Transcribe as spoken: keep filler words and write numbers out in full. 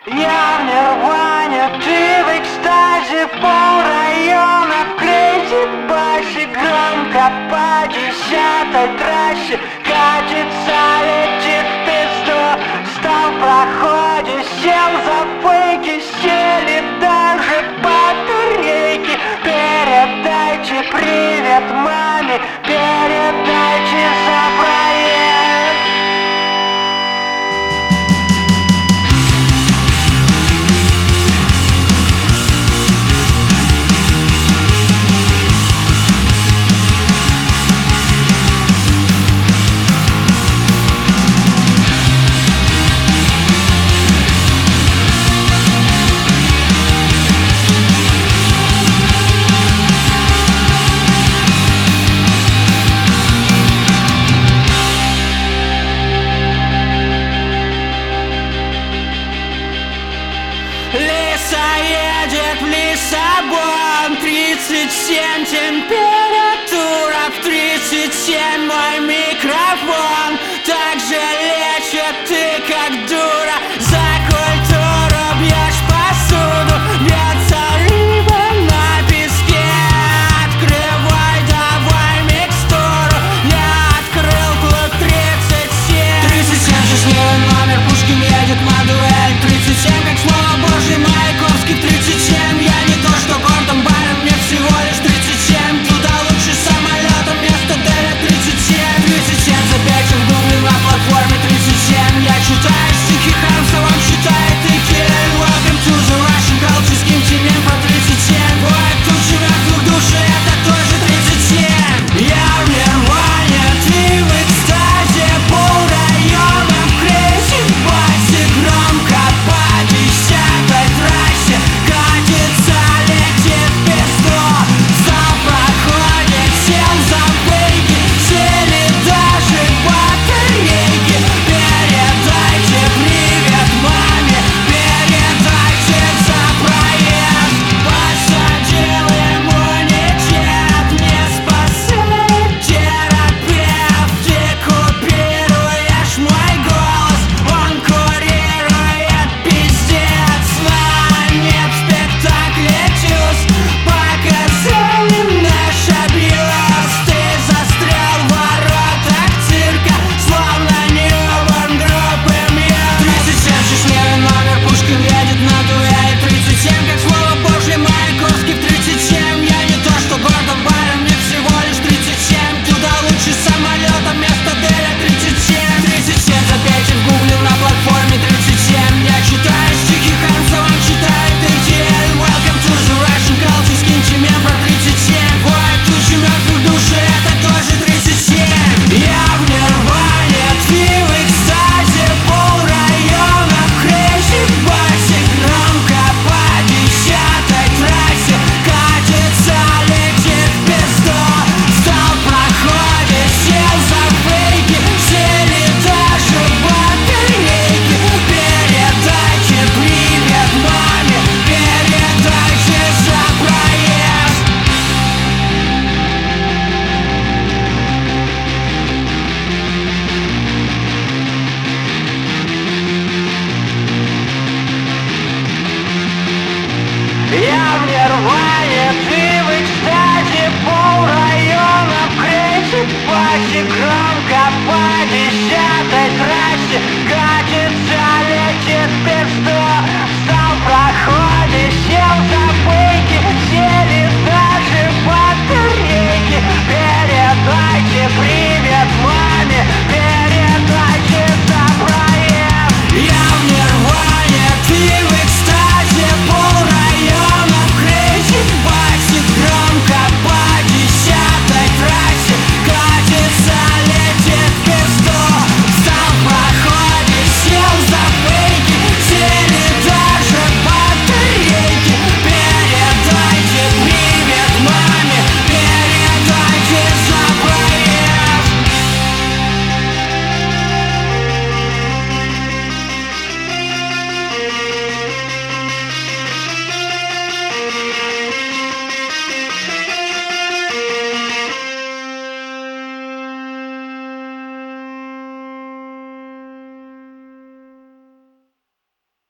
Я в нирване, ты в экстазе, пол района крейзи баси, громко по десятой трассе катится, летит в пизду. Стал в проходе, сел за фейки, сели даже батарейки. Передайте привет маме, передайте за проезд. Лиса едет в Лиссабон, тридцать семь температура, в тридцать семь мой микрофон. Так же лечит ты, как дура, за культуру бьешь посуду, бьется рыба на песке. Открывай давай микстуру, я открыл клуб тридцать семь. Тридцать семь, счастливый номер, Пушкин едет на дуэль. Тридцать семь, как слово Божье, Маяковский в тридцать семь. Я не то что Гордон Байрон, мне всего лишь тридцать семь. Туда лучше самолетом, вместо Дэля тридцать семь. Тридцать семь, забейте в гугле на платформе тридцать семь. Я читаю стихи Ханса, вам читает и Кирилл. Welcome to the Russian culture, скиньте мем про тридцать семь. Ой, тут живет двух души, это тоже тридцать семь. Я в нирване, ты в экстазе, пол района в крейзи басе, громко по десятой трассе катится, летит в пизду. Зал проходит, сел за фейки, сели даже батарейки. Передайте привет маме, передайте за проезд. Посадил иммунитет, не спасает терапевт. Ты купируешь мой голос, он курирует пиздец. На нет в спектакле тюз, показали наш абьюз. Ты застрял в воротах цирка, словно ньюборн группы Мьюз. Тридцать семь, счастливый номер, Пушкин едет на дуэль. Тридцать семь, как слово Божье, Маяковский в тридцать семь. Я не то что Гордон Байрон, мне всего лишь тридцать семь. Туда лучше самолетом, вместо Дэля тридцать семь. Тридцать семь, забейте в гугле на платформе тридцать семь. Я читаю стихи Ханса, вам читает эй ти эл. Welcome to the Russian culture, скиньте мем про тридцать семь. Ой, тучи мертвых души, это тоже тридцать семь. Я в нирване, ты в экстазе, пол района в крейзи басе, громко по десятой трассе катится, летит в пизду. Зал проходит, сел за фейки, сели даже батарейки. Передайте привет маме, передайте за проезд. Я в нирване, ты в экстазе, пол района в крейзи басе, громко по